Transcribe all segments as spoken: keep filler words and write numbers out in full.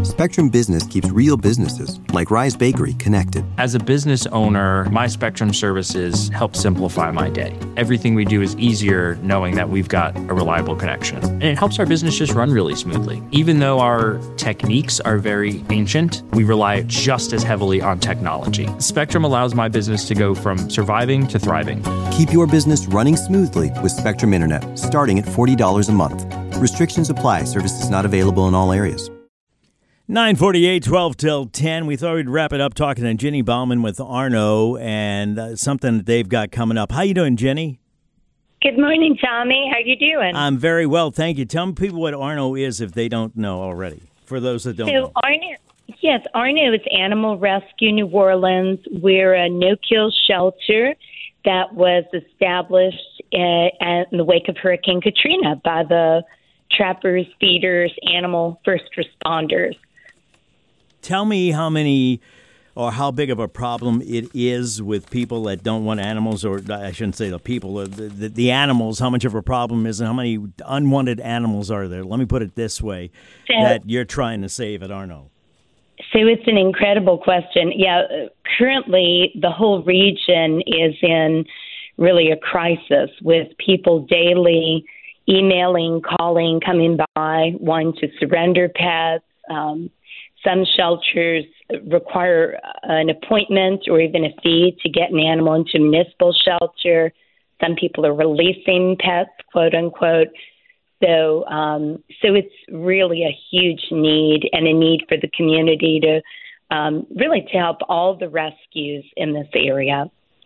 Spectrum Business keeps real businesses, like Rise Bakery, connected. As a business owner, my Spectrum services help simplify my day. Everything we do is easier knowing that we've got a reliable connection. And it helps our business just run really smoothly. Even though our techniques are very ancient, we rely just as heavily on technology. Spectrum allows my business to go from surviving to thriving. Keep your business running smoothly with Spectrum Internet, starting at forty dollars a month. Restrictions apply. Services not available in all areas. nine forty-eight, twelve till ten. We thought we'd wrap it up talking to Jenny Bauman with Arno and uh, something that they've got coming up. How you doing, Jenny? Good morning, Tommy. How you doing? I'm very well, thank you. Tell people what Arno is if they don't know already, for those that don't so know. Arno, yes, Arno is Animal Rescue New Orleans. We're a no-kill shelter that was established uh, in the wake of Hurricane Katrina by the trappers, feeders, animal first responders. Tell me how many or how big of a problem it is with people that don't want animals, or I shouldn't say the people, the, the, the animals, how much of a problem is and how many unwanted animals are there? Let me put it this way, so, that you're trying to save at Arno. So it's an incredible question. Yeah, currently the whole region is in really a crisis with people daily emailing, calling, coming by, wanting to surrender pets. Um, some shelters require an appointment or even a fee to get an animal into a municipal shelter. Some people are releasing pets, quote unquote. So, um, so it's really a huge need and a need for the community to um, really to help all the rescues in this area.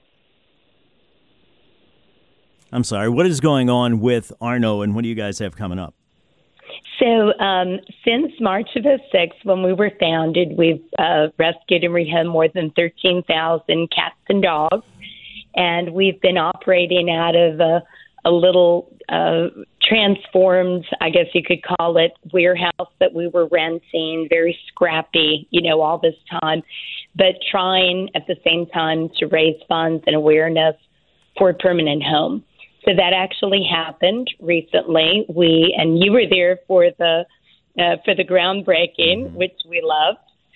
I'm sorry, what is going on with Arno and what do you guys have coming up? So um, since March of oh six, when we were founded, we've uh, rescued and rehomed more than thirteen thousand cats and dogs. And we've been operating out of a, a little uh, transformed, I guess you could call it, warehouse that we were renting, very scrappy, you know, all this time, but trying at the same time to raise funds and awareness for a permanent home. So that actually happened recently. We and you were there for the uh, for the groundbreaking, mm-hmm. which we loved.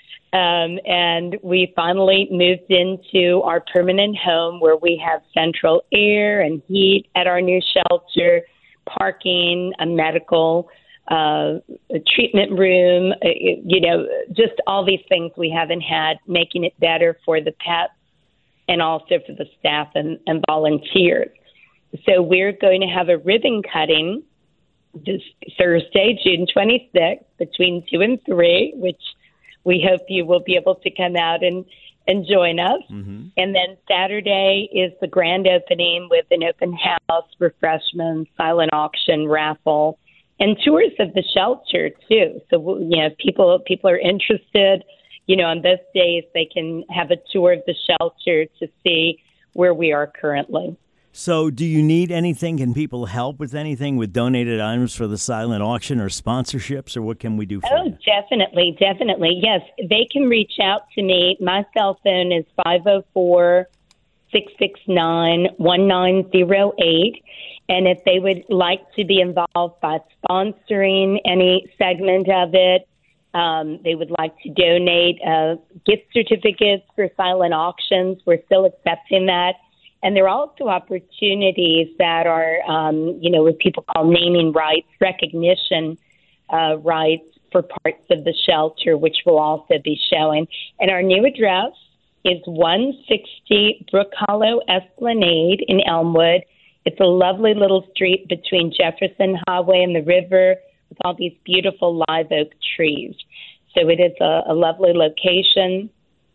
Um, and we finally moved into our permanent home where we have central air and heat at our new shelter, parking, a medical uh, a treatment room, uh, you know, just all these things we haven't had, making it better for the pets and also for the staff and, and volunteers. So we're going to have a ribbon cutting this Thursday, June twenty-sixth, between two and three, which we hope you will be able to come out and, and join us. Mm-hmm. And then Saturday is the grand opening with an open house, refreshments, silent auction, raffle, and tours of the shelter, too. So, you know, people people are interested, you know, on those days they can have a tour of the shelter to see where we are currently. So do you need anything? Can people help with anything, with donated items for the silent auction or sponsorships, or what can we do for Oh, you? definitely, definitely. Yes, they can reach out to me. My cell phone is five oh four, six six nine, one nine oh eight. And if they would like to be involved by sponsoring any segment of it, um, they would like to donate uh, gift certificates for silent auctions. We're still accepting that. And there are also opportunities that are, um, you know, what people call naming rights, recognition uh, rights for parts of the shelter, which will also be showing. And our new address is one sixty Brook Hollow Esplanade in Elmwood. It's a lovely little street between Jefferson Highway and the river with all these beautiful live oak trees. So it is a, a lovely location.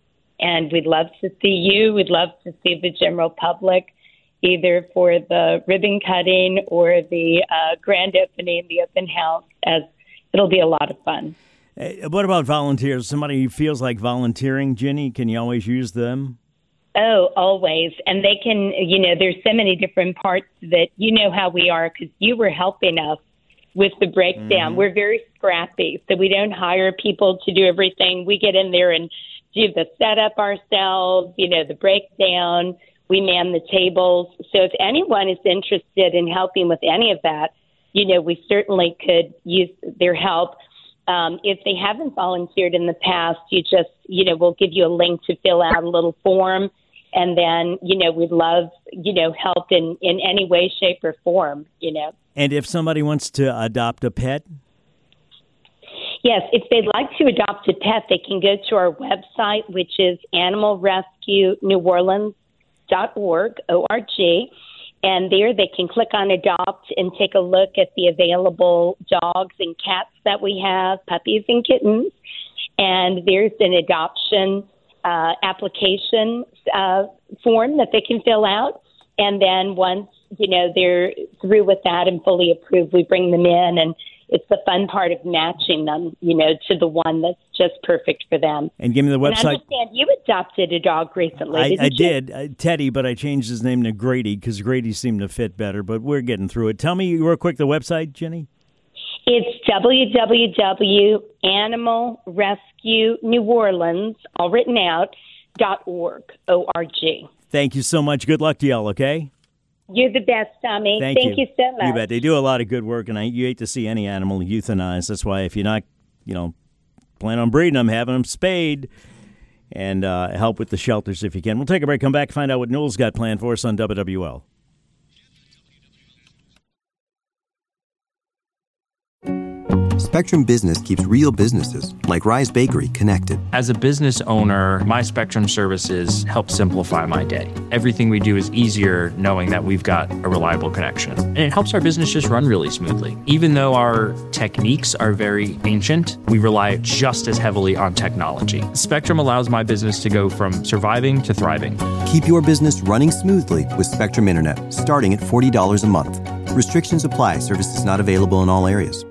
And we'd love to see you. We'd love to see the general public, either for the ribbon cutting or the uh, grand opening, the open house, as it'll be a lot of fun. Hey, what about volunteers? Somebody who feels like volunteering, Jenny, can you always use them? Oh, always. And they can, you know, there's so many different parts that you know how we are because you were helping us with the breakdown. Mm-hmm. We're very scrappy, so we don't hire people to do everything. We get in there and do the setup ourselves, you know, the breakdown. We man the tables. So if anyone is interested in helping with any of that, you know, we certainly could use their help. Um, if they haven't volunteered in the past, you just, you know, we'll give you a link to fill out a little form. And then, you know, we'd love, you know, help in, in any way, shape, or form, you know. And if somebody wants to adopt a pet? Yes, if they'd like to adopt a pet, they can go to our website, which is animal rescue new orleans dot org, O R G. And there they can click on adopt and take a look at the available dogs and cats that we have, puppies and kittens. And there's an adoption uh, application uh, form that they can fill out. And then once, you know, they're through with that and fully approved, we bring them in, and it's the fun part of matching them, you know, to the one that's just perfect for them. And give me the website. And I understand you adopted a dog recently, I, didn't I you? did, uh, Teddy, but I changed his name to Grady because Grady seemed to fit better, but we're getting through it. Tell me real quick the website, Jenny. It's w w w dot animal rescue new orleans, all written out, dot org, O R G. Thank you so much. Good luck to y'all, okay? You're the best, Tommy. Thank, Thank you. you so much. You bet. They do a lot of good work, and I, you hate to see any animal euthanized. That's why if you're not, you know, plan on breeding them, having them spayed, and uh, help with the shelters if you can. We'll take a break, come back, find out what Newell's got planned for us on W W L. Spectrum Business keeps real businesses, like Rise Bakery, connected. As a business owner, my Spectrum services help simplify my day. Everything we do is easier knowing that we've got a reliable connection. And it helps our business just run really smoothly. Even though our techniques are very ancient, we rely just as heavily on technology. Spectrum allows my business to go from surviving to thriving. Keep your business running smoothly with Spectrum Internet, starting at forty dollars a month. Restrictions apply. Services not available in all areas.